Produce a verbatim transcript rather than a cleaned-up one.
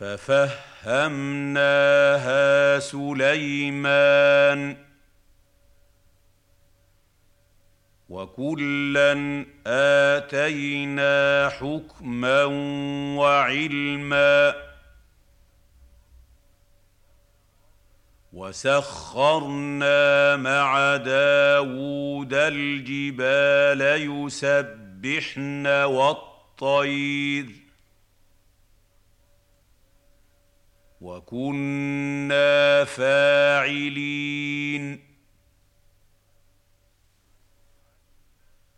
ففهمناها سليمان وكلا آتينا حكما وعلما وسخرنا مع داود الجبال يسبحن والطير وكنا فاعلين